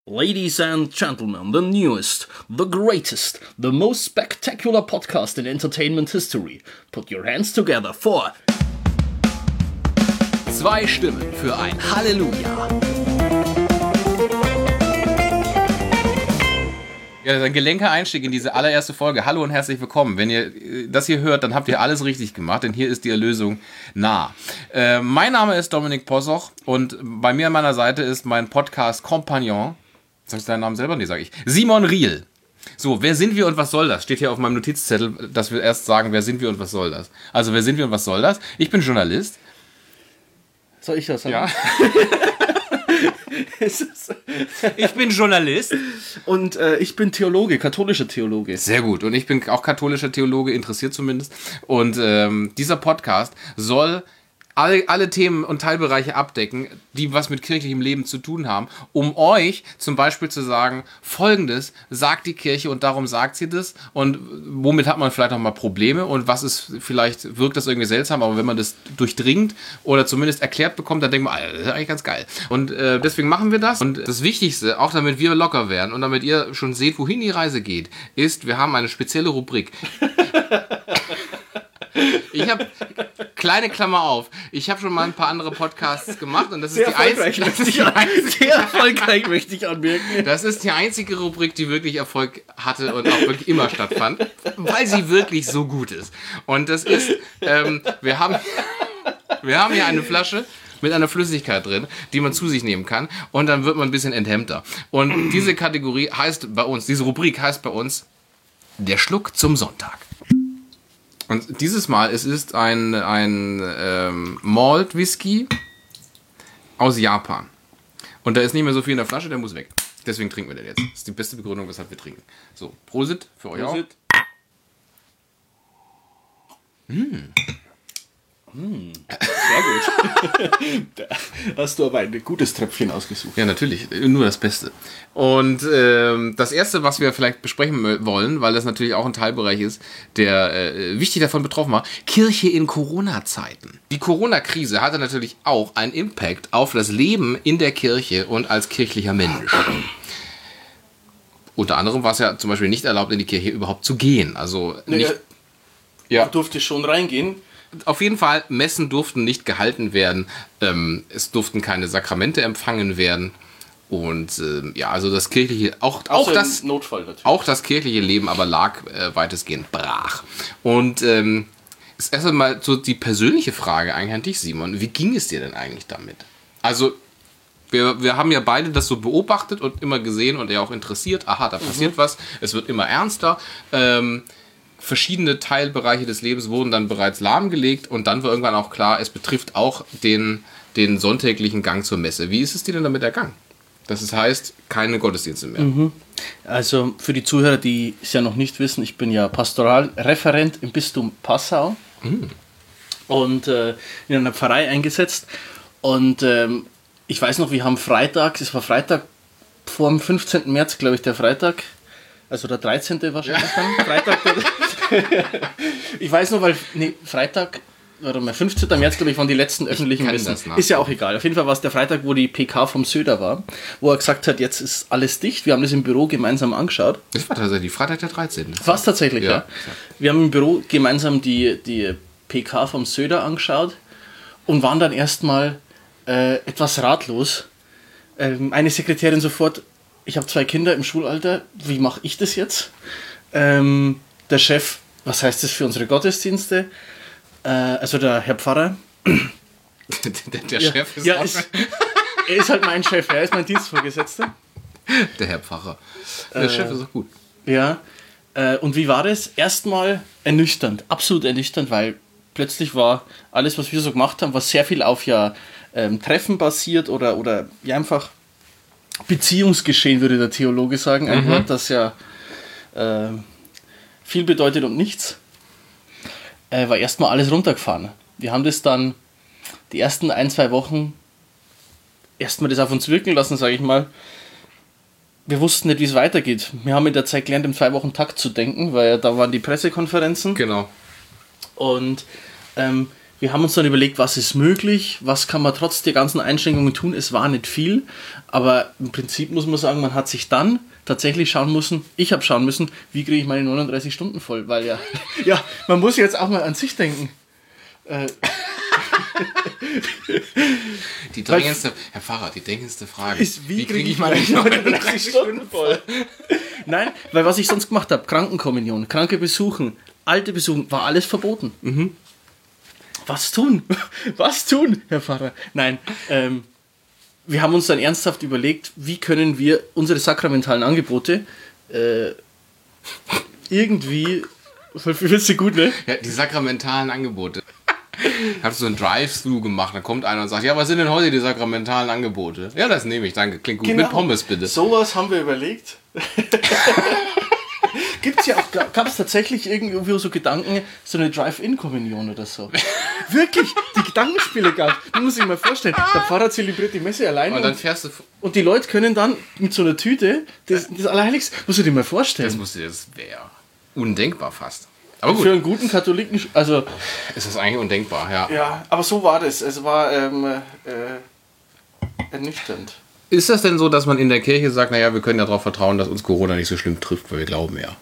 Ladies and gentlemen, the newest, the greatest, the most spectacular podcast in entertainment history. Put your hands together for... Zwei Stimmen für ein Halleluja. Ja, ein gelenker Einstieg in diese allererste Folge. Hallo und herzlich willkommen. Wenn ihr das hier hört, dann habt ihr alles richtig gemacht, denn hier ist die Erlösung nah. Mein Name ist Dominik Possoch und bei mir an meiner Seite ist mein Podcast-Kompagnon, sagst du deinen Namen selber? Nee, sag ich. Simon Riel. So, wer sind wir und was soll das? Steht hier auf meinem Notizzettel, dass wir erst sagen, wer sind wir und was soll das? Also, wer sind wir und was soll das? Ich bin Journalist. Soll ich das sagen? Ja. Ich bin Journalist. Und ich bin Theologe, katholischer Theologe. Sehr gut. Und ich bin auch katholischer Theologe, interessiert zumindest. Und dieser Podcast soll alle Themen und Teilbereiche abdecken, die was mit kirchlichem Leben zu tun haben, um euch zum Beispiel zu sagen, Folgendes sagt die Kirche und darum sagt sie das und womit hat man vielleicht auch mal Probleme und was ist, vielleicht wirkt das irgendwie seltsam, aber wenn man das durchdringt oder zumindest erklärt bekommt, dann denkt man, das ist eigentlich ganz geil. Und deswegen machen wir das. Und das Wichtigste, auch damit wir locker werden und damit ihr schon seht, wohin die Reise geht, ist, wir haben eine spezielle Rubrik. Ich habe, kleine Klammer auf, ich habe schon mal ein paar andere Podcasts gemacht und das ist sehr erfolgreich, möchte ich anmerken. Das ist die einzige Rubrik, die wirklich Erfolg hatte und auch wirklich immer stattfand, weil sie wirklich so gut ist. Und das ist, wir haben hier eine Flasche mit einer Flüssigkeit drin, die man zu sich nehmen kann und dann wird man ein bisschen enthemmter. Und diese Kategorie heißt bei uns, diese Rubrik heißt bei uns, der Schluck zum Sonntag. Und dieses Mal, es ist ein Malt Whisky aus Japan. Und da ist nicht mehr so viel in der Flasche, der muss weg. Deswegen trinken wir den jetzt. Das ist die beste Begründung, weshalb wir trinken. So, Prosit für euch auch. Sehr gut. Da hast du aber ein gutes Tröpfchen ausgesucht. Ja, natürlich. Nur das Beste. Und das Erste, was wir vielleicht besprechen wollen, weil das natürlich auch ein Teilbereich ist, der wichtig davon betroffen war, Kirche in Corona-Zeiten. Die Corona-Krise hatte natürlich auch einen Impact auf das Leben in der Kirche und als kirchlicher Mensch. Unter anderem war es ja zum Beispiel nicht erlaubt, in die Kirche überhaupt zu gehen. Also nicht, ja. Du durftest schon reingehen. Auf jeden Fall, Messen durften nicht gehalten werden, es durften keine Sakramente empfangen werden und also das kirchliche, auch das Notfall natürlich. Auch das kirchliche Leben aber lag weitestgehend brach. Und ist erst einmal so die persönliche Frage eigentlich an dich, Simon, wie ging es dir denn eigentlich damit? Also wir haben ja beide das so beobachtet und immer gesehen und ja auch interessiert, aha, da passiert was, es wird immer ernster, verschiedene Teilbereiche des Lebens wurden dann bereits lahmgelegt und dann war irgendwann auch klar, es betrifft auch den sonntäglichen Gang zur Messe. Wie ist es dir denn damit ergangen? Das heißt, keine Gottesdienste mehr. Also für die Zuhörer, die es ja noch nicht wissen, ich bin ja Pastoralreferent im Bistum Passau und in einer Pfarrei eingesetzt und ich weiß noch, wir haben Freitag, es war Freitag vor dem 15. März, glaube ich, der Freitag, also der 13. wahrscheinlich dann. Freitag. Ich weiß noch, Freitag, warte mal, 15. März, glaube ich, waren die letzten öffentlichen Messen. Ist ja auch egal. Auf jeden Fall war es der Freitag, wo die PK vom Söder war, wo er gesagt hat, jetzt ist alles dicht. Wir haben das im Büro gemeinsam angeschaut. Das war tatsächlich Freitag der 13. Fast tatsächlich, ja. Wir haben im Büro gemeinsam die PK vom Söder angeschaut und waren dann erstmal etwas ratlos. Eine Sekretärin sofort, ich habe 2 Kinder im Schulalter, wie mache ich das jetzt? Der Chef, was heißt das für unsere Gottesdienste? Also der Herr Pfarrer. Der Chef ist er ist halt mein Chef, er ist mein Dienstvorgesetzter. Der Herr Pfarrer. Der Chef ist auch gut. Ja, und wie war das? Erstmal ernüchternd, absolut ernüchternd, weil plötzlich war alles, was wir so gemacht haben, was sehr viel auf Treffen basiert oder einfach Beziehungsgeschehen, würde der Theologe sagen. Ein Wort, das ja viel bedeutet und nichts. War erstmal alles runtergefahren. Wir haben das dann die ersten 1-2 Wochen erstmal das auf uns wirken lassen, sage ich mal. Wir wussten nicht, wie es weitergeht. Wir haben in der Zeit gelernt, im 2-Wochen-Takt zu denken, weil da waren die Pressekonferenzen. Genau. Und wir haben uns dann überlegt, was ist möglich, was kann man trotz der ganzen Einschränkungen tun. Es war nicht viel, aber im Prinzip muss man sagen, man hat sich dann tatsächlich ich habe schauen müssen, wie kriege ich meine 39 Stunden voll, weil ja, man muss jetzt auch mal an sich denken. Die drängendste, Herr Pfarrer, die drängendste Frage ist, wie kriege ich meine 39 Stunden voll? Nein, weil was ich sonst gemacht habe, Krankenkommunion, Kranke besuchen, Alte besuchen, war alles verboten. Mhm. Was tun? Was tun, Herr Pfarrer? Nein, wir haben uns dann ernsthaft überlegt, wie können wir unsere sakramentalen Angebote irgendwie, findest du gut, ne? Ja, die sakramentalen Angebote. Hast du so ein Drive-Thru gemacht, dann kommt einer und sagt, ja, was sind denn heute die sakramentalen Angebote? Ja, das nehme ich, danke, klingt gut. Genau. Mit Pommes bitte. Sowas haben wir überlegt. Gab es tatsächlich irgendwie so Gedanken, so eine Drive-In-Kommunion oder so? Wirklich, die Gedankenspiele gab es. Du musst dir mal vorstellen, der Pfarrer zelebriert die Messe alleine und dann fährst du und die Leute können dann mit so einer Tüte, das Allerheiligste, musst du dir mal vorstellen. Das wäre undenkbar fast. Aber gut. Für einen guten Katholiken, also... Ist das eigentlich undenkbar, ja. Ja, aber so war das. Es war ernüchternd. Ist das denn so, dass man in der Kirche sagt, naja, wir können ja darauf vertrauen, dass uns Corona nicht so schlimm trifft, weil wir glauben ja?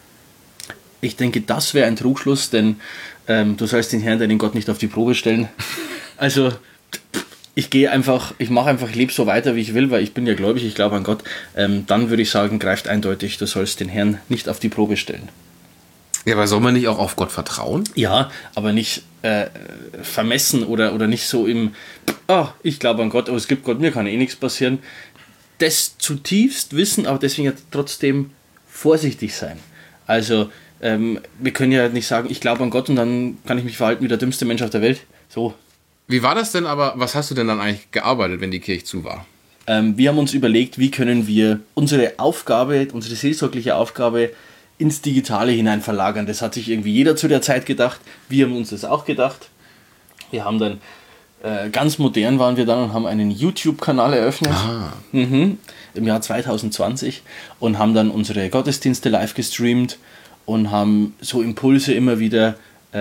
Ich denke, das wäre ein Trugschluss, denn du sollst den Herrn, deinen Gott, nicht auf die Probe stellen. Also, ich lebe so weiter, wie ich will, weil ich bin ja gläubig, ich glaube an Gott. Dann würde ich sagen, greift eindeutig, du sollst den Herrn nicht auf die Probe stellen. Ja, aber soll man nicht auch auf Gott vertrauen? Ja, aber nicht vermessen oder nicht so ich glaube an Gott, aber es gibt Gott, mir kann eh nichts passieren. Das zutiefst wissen, aber deswegen trotzdem vorsichtig sein. Also, wir können ja nicht sagen, ich glaube an Gott und dann kann ich mich verhalten wie der dümmste Mensch auf der Welt. So. Wie war das denn aber, was hast du denn dann eigentlich gearbeitet, wenn die Kirche zu war? Wir haben uns überlegt, wie können wir unsere seelsorgliche Aufgabe ins Digitale hinein verlagern. Das hat sich irgendwie jeder zu der Zeit gedacht. Wir haben uns das auch gedacht. Wir haben dann, ganz modern waren wir dann und haben einen YouTube-Kanal eröffnet. Im Jahr 2020 und haben dann unsere Gottesdienste live gestreamt und haben so Impulse immer wieder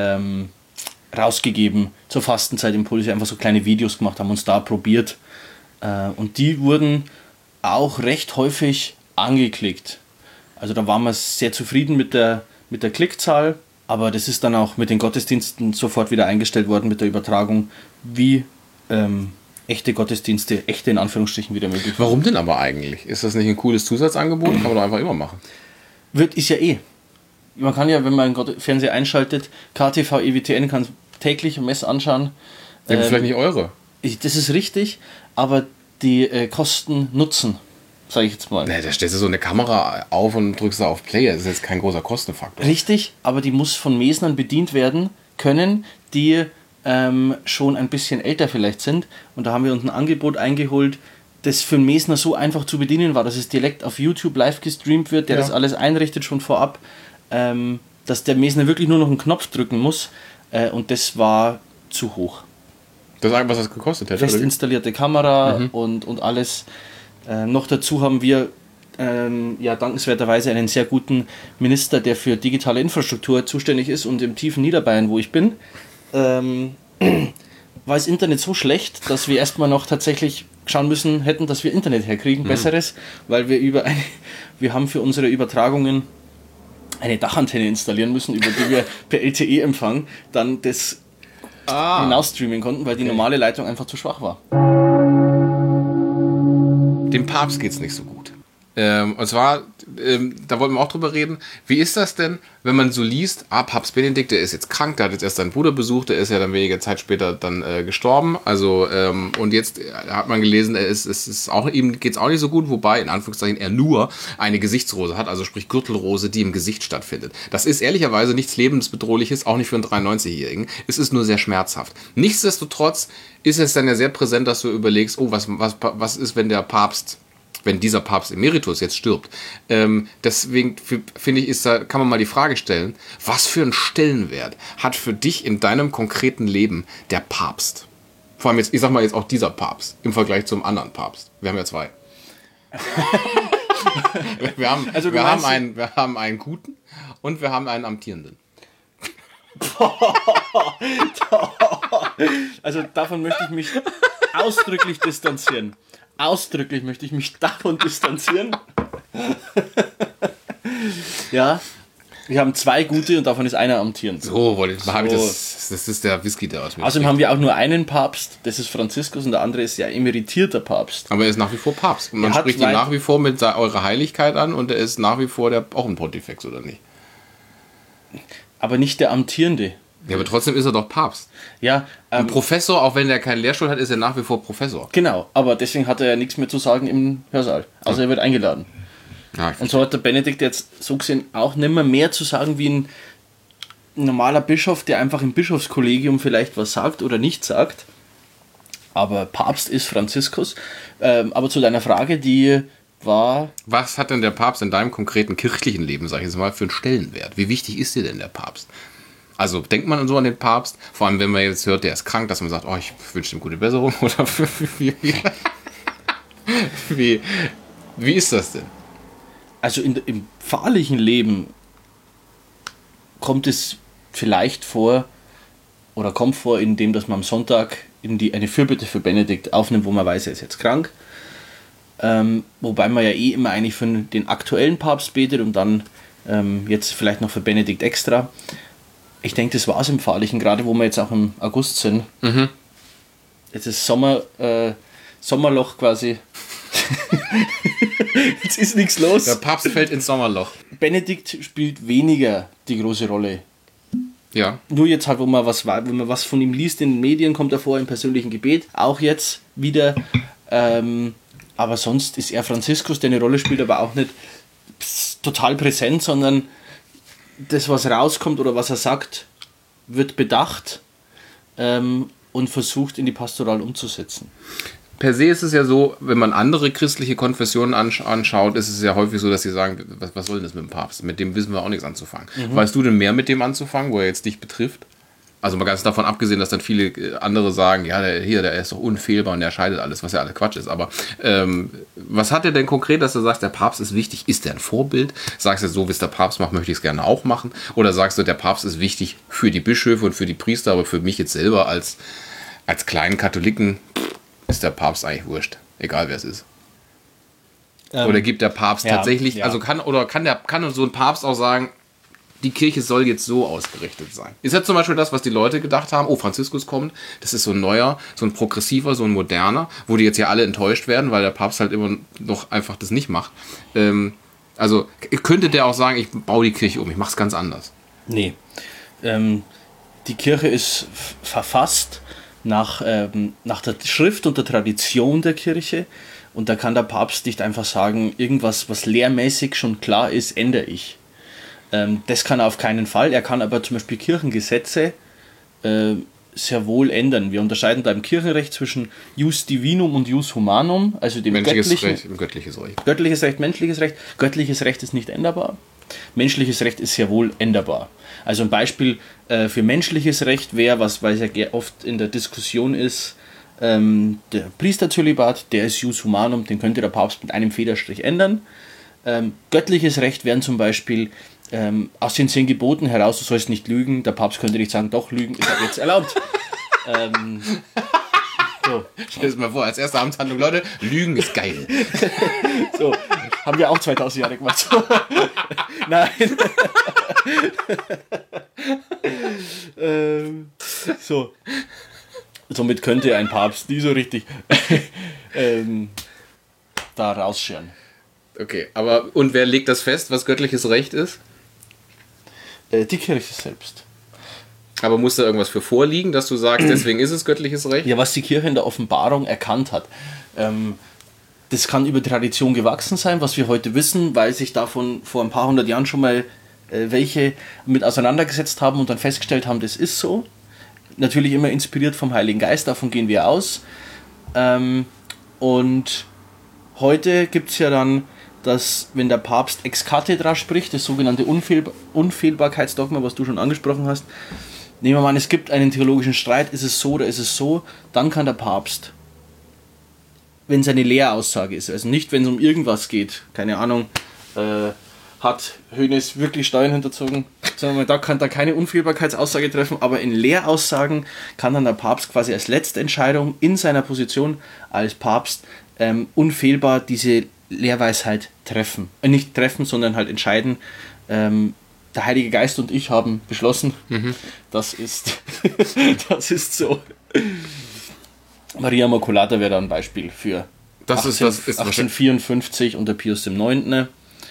rausgegeben, zur Fastenzeit Impulse, einfach so kleine Videos gemacht, haben uns da probiert. Und die wurden auch recht häufig angeklickt. Also da waren wir sehr zufrieden mit der Klickzahl, aber das ist dann auch mit den Gottesdiensten sofort wieder eingestellt worden mit der Übertragung, wie echte Gottesdienste, echte in Anführungsstrichen wieder möglich. Warum denn aber eigentlich? Ist das nicht ein cooles Zusatzangebot? Kann man doch einfach immer machen. Ist ja eh. Man kann ja, wenn man einen Fernseher einschaltet, KTV, EWTN, kann täglich Mess anschauen. Ja, vielleicht nicht eure. Das ist richtig, aber die Kosten nutzen. Sag ich jetzt mal. Nee, da stellst du so eine Kamera auf und drückst da auf Play. Das ist jetzt kein großer Kostenfaktor. Richtig, aber die muss von Mesnern bedient werden können, die schon ein bisschen älter vielleicht sind. Und da haben wir uns ein Angebot eingeholt, das für einen Mesner so einfach zu bedienen war, dass es direkt auf YouTube live gestreamt wird, der das alles einrichtet schon vorab, dass der Mesner wirklich nur noch einen Knopf drücken muss. Und das war zu hoch. Das ist was das gekostet hätte? Fest installierte Kamera und alles. Noch dazu haben wir dankenswerterweise einen sehr guten Minister, der für digitale Infrastruktur zuständig ist, und im tiefen Niederbayern, wo ich bin, war das Internet so schlecht, dass wir erstmal noch tatsächlich schauen müssen hätten, dass wir Internet herkriegen, besseres, weil wir haben für unsere Übertragungen eine Dachantenne installieren müssen, über die wir per LTE-Empfang dann das hinausstreamen konnten, weil die normale Leitung einfach zu schwach war. Dem Papst geht's nicht so gut. Und zwar, da wollten wir auch drüber reden, wie ist das denn, wenn man so liest, Papst Benedikt, der ist jetzt krank, der hat jetzt erst seinen Bruder besucht, der ist ja dann wenige Zeit später dann gestorben, also und jetzt hat man gelesen, ihm geht's auch nicht so gut, wobei, in Anführungszeichen, er nur eine Gesichtsrose hat, also sprich Gürtelrose, die im Gesicht stattfindet. Das ist ehrlicherweise nichts Lebensbedrohliches, auch nicht für einen 93-Jährigen, es ist nur sehr schmerzhaft. Nichtsdestotrotz ist es dann ja sehr präsent, dass du überlegst, was ist, wenn dieser Papst Emeritus jetzt stirbt. Deswegen finde ich, kann man mal die Frage stellen, was für einen Stellenwert hat für dich in deinem konkreten Leben der Papst? Vor allem jetzt, ich sag mal jetzt auch dieser Papst im Vergleich zum anderen Papst. Wir haben ja zwei. wir haben einen guten und wir haben einen amtierenden. Also davon möchte ich mich ausdrücklich distanzieren. Ausdrücklich möchte ich mich davon distanzieren. Ja, wir haben 2 gute und davon ist einer amtierend. So, das ist der Whisky, der aus mir Außerdem haben wir auch nur einen Papst, das ist Franziskus, und der andere ist ja emeritierter Papst. Aber er ist nach wie vor Papst. Und man spricht ihn nach wie vor mit eurer Heiligkeit an und er ist nach wie vor auch ein Pontifex, oder nicht? Aber nicht der amtierende. Ja, aber trotzdem ist er doch Papst. Ja, ein Professor, auch wenn er keinen Lehrstuhl hat, ist er nach wie vor Professor. Genau, aber deswegen hat er ja nichts mehr zu sagen im Hörsaal. Also er wird eingeladen. Ja, und so hat der Benedikt jetzt so gesehen auch nicht mehr zu sagen wie ein normaler Bischof, der einfach im Bischofskollegium vielleicht was sagt oder nicht sagt. Aber Papst ist Franziskus. Aber zu deiner Frage, die war... Was hat denn der Papst in deinem konkreten kirchlichen Leben, sag ich jetzt mal, für einen Stellenwert? Wie wichtig ist dir denn der Papst? Also denkt man so an den Papst, vor allem wenn man jetzt hört, der ist krank, dass man sagt, oh, ich wünsche ihm gute Besserung, oder wie ist das denn? Also im pfarrlichen Leben kommt es vielleicht vor, oder kommt vor, indem dass man am Sonntag eine Fürbitte für Benedikt aufnimmt, wo man weiß, er ist jetzt krank. Wobei man ja immer eigentlich für den aktuellen Papst betet und dann jetzt vielleicht noch für Benedikt extra. Ich denke, das war es im Pfarrlichen, gerade wo wir jetzt auch im August sind. Mhm. Jetzt ist Sommerloch quasi. Jetzt ist nichts los. Der Papst fällt ins Sommerloch. Benedikt spielt weniger die große Rolle. Ja. Nur jetzt halt, wenn man was von ihm liest in den Medien, kommt er vor im persönlichen Gebet. Auch jetzt wieder. Aber sonst ist er Franziskus, der eine Rolle spielt, aber auch nicht total präsent, sondern das, was rauskommt oder was er sagt, wird bedacht und versucht in die Pastoral umzusetzen. Per se ist es ja so, wenn man andere christliche Konfessionen anschaut, ist es ja häufig so, dass sie sagen, was soll denn das mit dem Papst? Mit dem wissen wir auch nichts anzufangen. Mhm. Weißt du denn mehr mit dem anzufangen, wo er jetzt dich betrifft? Also mal ganz davon abgesehen, dass dann viele andere sagen, ja, der ist doch unfehlbar und der scheidet alles, was ja alle Quatsch ist. Aber was hat er denn konkret, dass du sagst, der Papst ist wichtig? Ist der ein Vorbild? Sagst du, so wie es der Papst macht, möchte ich es gerne auch machen? Oder sagst du, der Papst ist wichtig für die Bischöfe und für die Priester, aber für mich jetzt selber als kleinen Katholiken ist der Papst eigentlich wurscht, egal wer es ist. Oder gibt der Papst tatsächlich, also kann so ein Papst auch sagen, die Kirche soll jetzt so ausgerichtet sein. Ist ja zum Beispiel das, was die Leute gedacht haben, oh, Franziskus kommt, das ist so ein neuer, so ein progressiver, so ein moderner, wo die jetzt ja alle enttäuscht werden, weil der Papst halt immer noch einfach das nicht macht. Also könnte der auch sagen, ich baue die Kirche um, ich mache es ganz anders. Nee. Die Kirche ist verfasst nach der Schrift und der Tradition der Kirche, und da kann der Papst nicht einfach sagen, irgendwas, was lehrmäßig schon klar ist, ändere ich. Das kann er auf keinen Fall. Er kann aber zum Beispiel Kirchengesetze sehr wohl ändern. Wir unterscheiden da im Kirchenrecht zwischen Jus Divinum und Jus Humanum, also dem göttliches Recht. Göttliches Recht, menschliches Recht. Göttliches Recht ist nicht änderbar. Menschliches Recht ist sehr wohl änderbar. Also ein Beispiel für menschliches Recht wäre, weil es ja oft in der Diskussion ist, der Priesterzölibat, der ist Jus Humanum, den könnte der Papst mit einem Federstrich ändern. Göttliches Recht wären zum Beispiel aus den 10 Geboten heraus, du sollst nicht lügen. Der Papst könnte nicht sagen, doch, Lügen ist ab jetzt erlaubt. So. Stell dir mal vor, als erste Amtshandlung, Leute, Lügen ist geil. So, haben wir auch 2000 Jahre gemacht. So. Nein. So. Somit könnte ein Papst nie so richtig da rausscheren. Okay, aber und wer legt das fest, was göttliches Recht ist? Die Kirche selbst. Aber muss da irgendwas für vorliegen, dass du sagst, deswegen ist es göttliches Recht? Ja, was die Kirche in der Offenbarung erkannt hat. Das kann über Tradition gewachsen sein, was wir heute wissen, weil sich davon vor ein paar hundert Jahren schon mal welche mit auseinandergesetzt haben und dann festgestellt haben, das ist so. Natürlich immer inspiriert vom Heiligen Geist, davon gehen wir aus. Und heute gibt es ja dann, dass wenn der Papst ex cathedra spricht, das sogenannte Unfehlbarkeitsdogma, was du schon angesprochen hast, nehmen wir mal an, es gibt einen theologischen Streit, ist es so oder ist es so, dann kann der Papst, wenn es eine Lehraussage ist, also nicht, wenn es um irgendwas geht, keine Ahnung, hat Hoeneß wirklich Steuern hinterzogen? sondern da kann da keine Unfehlbarkeitsaussage treffen, aber in Lehraussagen kann dann der Papst quasi als letzte Entscheidung in seiner Position als Papst unfehlbar diese Lehrweisheit treffen. Nicht treffen, sondern halt entscheiden. Der Heilige Geist und ich haben beschlossen, das ist so. Maria Immaculata wäre da ein Beispiel für 1854 unter Pius IX.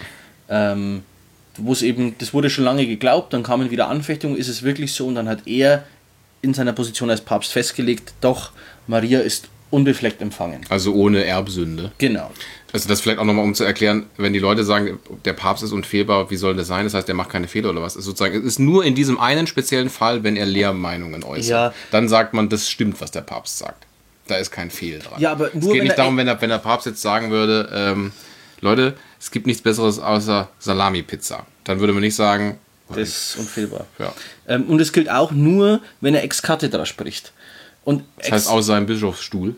Wo es eben, das wurde schon lange geglaubt, dann kamen wieder Anfechtungen, ist es wirklich so? Und dann hat er in seiner Position als Papst festgelegt, doch, Maria ist unbefleckt empfangen. Also ohne Erbsünde. Genau. Also das vielleicht auch nochmal, um zu erklären, wenn die Leute sagen, der Papst ist unfehlbar, wie soll das sein? Das heißt, der macht keine Fehler oder was? Es ist nur in diesem einen speziellen Fall, wenn er Lehrmeinungen äußert. Ja. Dann sagt man, das stimmt, was der Papst sagt. Da ist kein Fehl dran. Ja, aber nur es geht nicht darum, wenn der Papst jetzt sagen würde, Leute, es gibt nichts Besseres außer Salami-Pizza. Dann würde man nicht sagen, das ist unfehlbar. Ja. Und es gilt auch nur, wenn er ex cathedra spricht. Und das heißt aus seinem Bischofsstuhl.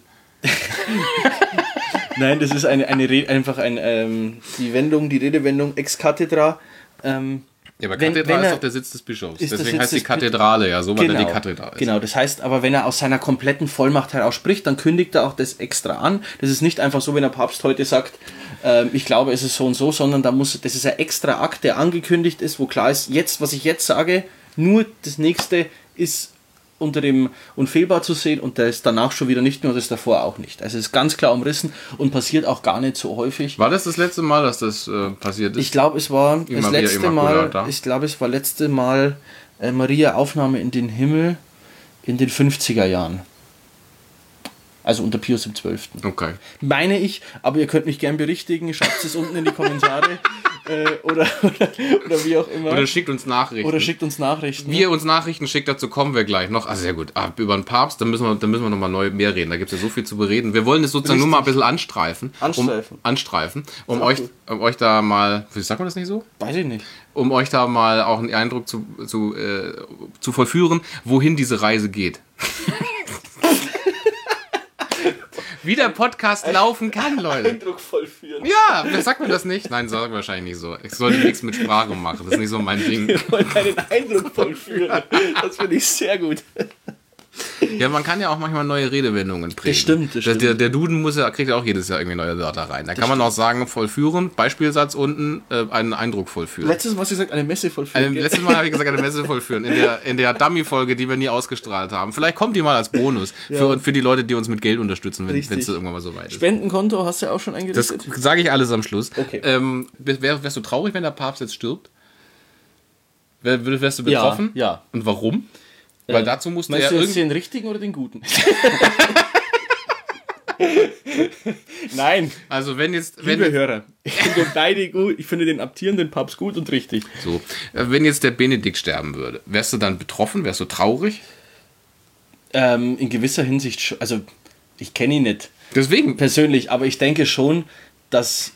Nein, das ist die Redewendung ex cathedra. Ja, aber Kathedra ist doch der Sitz des Bischofs. Deswegen heißt die Kathedrale ja so, weil er die Kathedra ist. Genau, das heißt aber, wenn er aus seiner kompletten Vollmacht heraus spricht, dann kündigt er auch das extra an. Das ist nicht einfach so, wenn der Papst heute sagt, ich glaube, es ist so und so, sondern das ist ein extra Akt, der angekündigt ist, wo klar ist, jetzt, was ich jetzt sage, nur das nächste ist unter dem unfehlbar zu sehen und das danach schon wieder nicht mehr und das davor auch nicht. Also es ist ganz klar umrissen und passiert auch gar nicht so häufig. War das letzte Mal, dass das passiert ist? Ich glaube, es war das letzte Mal. Ich glaube, es war letzte Mal Maria Aufnahme in den Himmel in den 50er Jahren. Also unter Pius XII. Okay. Meine ich, aber ihr könnt mich gern berichtigen, schreibt es unten in die Kommentare oder wie auch immer. Oder schickt uns Nachrichten. Wie ihr uns Nachrichten schickt, dazu kommen wir gleich noch. Also sehr gut. Über den Papst, dann müssen wir nochmal mehr reden. Da gibt es ja so viel zu bereden. Wir wollen es sozusagen nur mal ein bisschen anstreifen. Um euch da mal, wie sagt man das nicht so? Weiß ich nicht. Um euch da mal auch einen Eindruck zu vollführen, wohin diese Reise geht. Wie der Podcast laufen kann, Leute. Eindruck vollführen. Ja, sagt mir das nicht? Nein, sagen wir wahrscheinlich nicht so. Ich sollte nichts mit Sprache machen, das ist nicht so mein Ding. Wir wollen einen Eindruck vollführen. Das finde ich sehr gut. Ja, man kann ja auch manchmal neue Redewendungen prägen. Das stimmt. Der Duden kriegt ja auch jedes Jahr irgendwie neue Wörter rein. Da kann man auch sagen, vollführen, Beispielsatz unten, einen Eindruck vollführen. Letztes Mal hast du gesagt, eine Messe vollführen. Letztes Mal habe ich gesagt, eine Messe vollführen. In der Dummy-Folge, die wir nie ausgestrahlt haben. Vielleicht kommt die mal als Bonus für die Leute, die uns mit Geld unterstützen, wenn es irgendwann mal so weit ist. Spendenkonto hast du ja auch schon eingerichtet? Das sage ich alles am Schluss. Okay. Wärst du traurig, wenn der Papst jetzt stirbt? Wärst du betroffen? Ja. Und warum? Weil dazu musste er du jetzt den richtigen oder den guten? Nein. Also wenn Liebe Hörer, ich finde beide gut. Ich finde den abtierenden Papst gut und richtig. So, wenn jetzt der Benedikt sterben würde, wärst du dann betroffen? Wärst du traurig? In gewisser Hinsicht, also ich kenne ihn nicht. Deswegen persönlich, aber ich denke schon, dass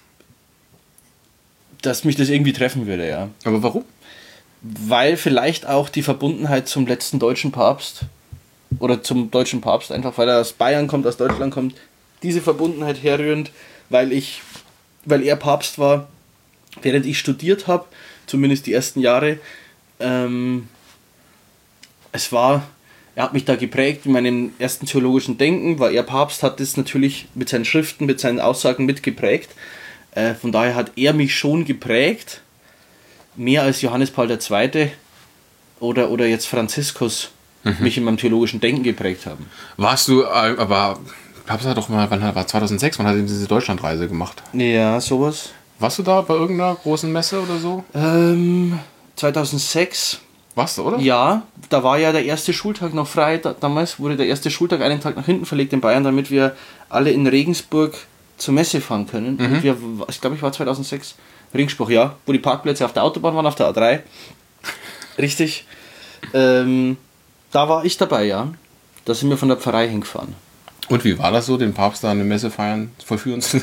mich das irgendwie treffen würde, ja. Aber warum? Weil vielleicht auch die Verbundenheit zum letzten deutschen Papst oder zum deutschen Papst, einfach weil er aus Bayern kommt, aus Deutschland kommt, diese Verbundenheit herrührend, weil er Papst war, während ich studiert habe, zumindest die ersten Jahre. Er hat mich da geprägt in meinem ersten theologischen Denken, war er Papst, hat das natürlich mit seinen Schriften, mit seinen Aussagen mitgeprägt. Von daher hat er mich schon geprägt, mehr als Johannes Paul II. oder jetzt Franziskus mich in meinem theologischen Denken geprägt haben. Warst du, aber Papst hat doch mal, wann war 2006, wann hat er diese Deutschlandreise gemacht? Ja, sowas. Warst du da bei irgendeiner großen Messe oder so? 2006. Warst du, oder? Ja, da war ja der erste Schultag noch frei. Damals wurde der erste Schultag einen Tag nach hinten verlegt in Bayern, damit wir alle in Regensburg zur Messe fahren können. Und ich glaube, ich war 2006 Ringspruch, ja, wo die Parkplätze auf der Autobahn waren, auf der A3. Richtig. Da war ich dabei, ja. Da sind wir von der Pfarrei hingefahren. Und wie war das so, den Papst da eine Messe vollführen zu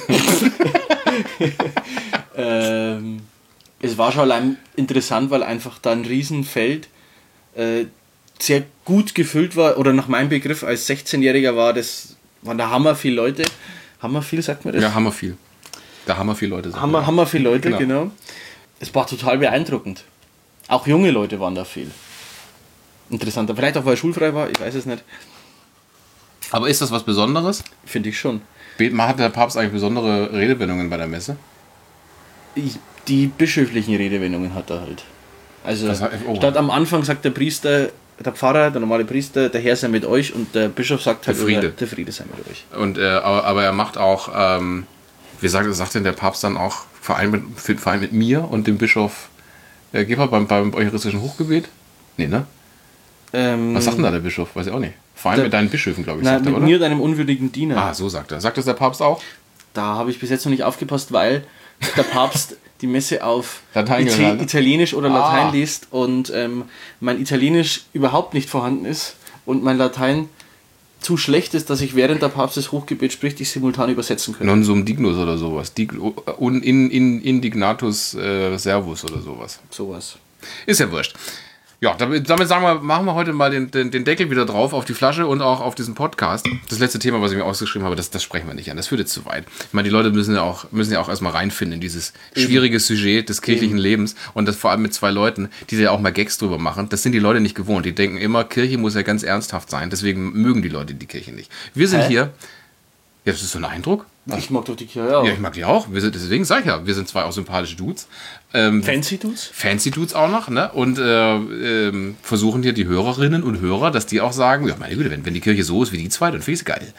Es war schon allein interessant, weil einfach da ein Riesenfeld sehr gut gefüllt war, oder nach meinem Begriff als 16-Jähriger waren da hammer viele Leute. Hammer viel, sagt man das? Ja, hammer viel. Da hammer viele Leute. Hammer viele Leute, genau. Es war total beeindruckend. Auch junge Leute waren da viel. Interessanter. Vielleicht auch, weil er schulfrei war, ich weiß es nicht. Aber ist das was Besonderes? Finde ich schon. Hat der Papst eigentlich besondere Redewendungen bei der Messe? Die bischöflichen Redewendungen hat er halt. Also statt am Anfang sagt der Priester, der Pfarrer, der normale Priester, der Herr sei mit euch, und der Bischof sagt halt, der Friede sei mit euch. Und, aber er macht auch, wie sagt denn der Papst dann auch, Verein mit mir und dem Bischof Gebhard beim eucharistischen Hochgebet? Nee, ne? Was sagt denn da der Bischof? Weiß ich auch nicht. Verein mit deinen Bischöfen, glaube ich, sagt er, oder? Mit mir, deinem unwürdigen Diener. Ah, so sagt er. Sagt das der Papst auch? Da habe ich bis jetzt noch nicht aufgepasst, weil der Papst die Messe auf Latein Italienisch oder Latein liest und mein Italienisch überhaupt nicht vorhanden ist und mein Latein zu schlecht ist, dass ich während der Papst das Hochgebet spricht, ich simultan übersetzen könnte. Non sum dignus oder sowas. Indignatus servus oder sowas. Sowas. Ist ja wurscht. Ja, damit sagen wir, machen wir heute mal den Deckel wieder drauf auf die Flasche und auch auf diesen Podcast. Das letzte Thema, was ich mir ausgeschrieben habe, das sprechen wir nicht an. Das führt jetzt zu weit. Ich meine, die Leute müssen ja auch erstmal reinfinden in dieses schwierige Sujet des kirchlichen Lebens und das vor allem mit zwei Leuten, die ja auch mal Gags drüber machen. Das sind die Leute nicht gewohnt. Die denken immer, Kirche muss ja ganz ernsthaft sein. Deswegen mögen die Leute die Kirche nicht. Wir sind hier. Ja, das ist so ein Eindruck. Ich mag doch die Kirche auch. Ja, ich mag die auch. Deswegen sage ich ja, wir sind zwei auch sympathische Dudes. Fancy Dudes? Fancy Dudes auch noch, ne? Und versuchen hier die Hörerinnen und Hörer, dass die auch sagen, ja, meine Güte, wenn die Kirche so ist wie die zwei, dann finde ich es geil.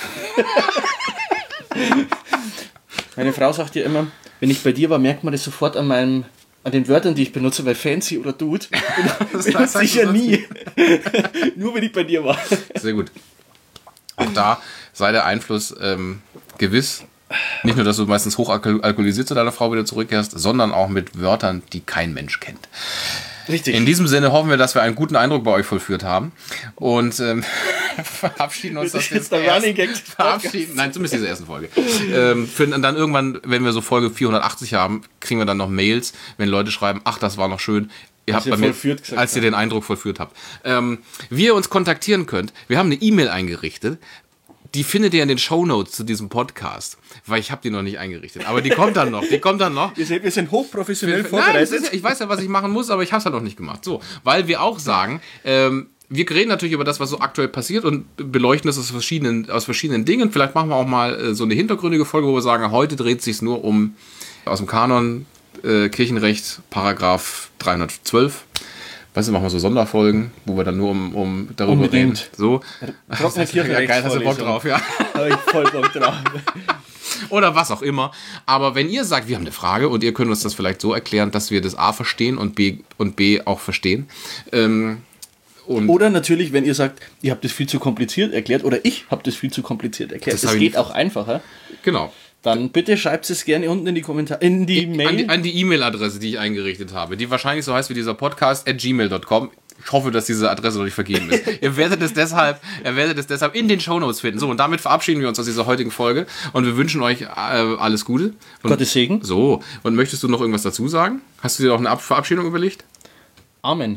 Meine Frau sagt ja immer, wenn ich bei dir war, merkt man das sofort an den Wörtern, die ich benutze, weil Fancy oder Dude benutze ich ja nie. Nur wenn ich bei dir war. Sehr gut. Auch da sei der Einfluss gewiss. Nicht nur, dass du meistens hochalkoholisiert zu deiner Frau wieder zurückkehrst, sondern auch mit Wörtern, die kein Mensch kennt. Richtig. In diesem Sinne hoffen wir, dass wir einen guten Eindruck bei euch vollführt haben und verabschieden uns das jetzt verabschieden. Nein, zumindest diese ersten Folge. Dann irgendwann, wenn wir so Folge 480 haben, kriegen wir dann noch Mails, wenn Leute schreiben, ach, das war noch schön. Ihr habt bei mir, als ihr den Eindruck vollführt habt. Wie ihr uns kontaktieren könnt, wir haben eine E-Mail eingerichtet. Die findet ihr in den Shownotes zu diesem Podcast, weil ich habe die noch nicht eingerichtet. Aber die kommt dann noch. Wir sind hochprofessionell vorbereitet. Nein, ich weiß ja, was ich machen muss, aber ich habe es halt noch nicht gemacht. So, weil wir auch sagen, wir reden natürlich über das, was so aktuell passiert und beleuchten das aus verschiedenen Dingen. Vielleicht machen wir auch mal so eine hintergründige Folge, wo wir sagen, heute dreht es sich nur um aus dem Kanon Kirchenrecht, Paragraph 312. Weißt du, machen wir so Sonderfolgen, wo wir dann nur um darüber reden. So. Trockene Kirchenrecht. Geil, hast du Bock drauf, ja. Habe ich voll Bock drauf. Oder was auch immer. Aber wenn ihr sagt, wir haben eine Frage und ihr könnt uns das vielleicht so erklären, dass wir das A verstehen und B auch verstehen. Oder natürlich, wenn ihr sagt, ihr habt das viel zu kompliziert erklärt oder ich habe das viel zu kompliziert erklärt. Das geht auch einfacher. Genau. Dann bitte schreibt es gerne unten in die Kommentare, in die Mail. An die E-Mail-Adresse, die ich eingerichtet habe, die wahrscheinlich so heißt wie dieser Podcast, @gmail.com. Ich hoffe, dass diese Adresse noch nicht vergeben ist. Ihr werdet es deshalb in den Shownotes finden. So, und damit verabschieden wir uns aus dieser heutigen Folge und wir wünschen euch alles Gute. Und Gottes Segen. So, und möchtest du noch irgendwas dazu sagen? Hast du dir auch eine Verabschiedung überlegt? Amen.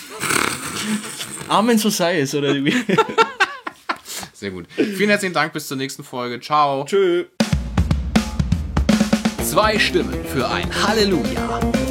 Amen, so sei es, oder wie? Sehr gut. Vielen herzlichen Dank, bis zur nächsten Folge. Ciao. Tschö. 2 Stimmen für ein Halleluja.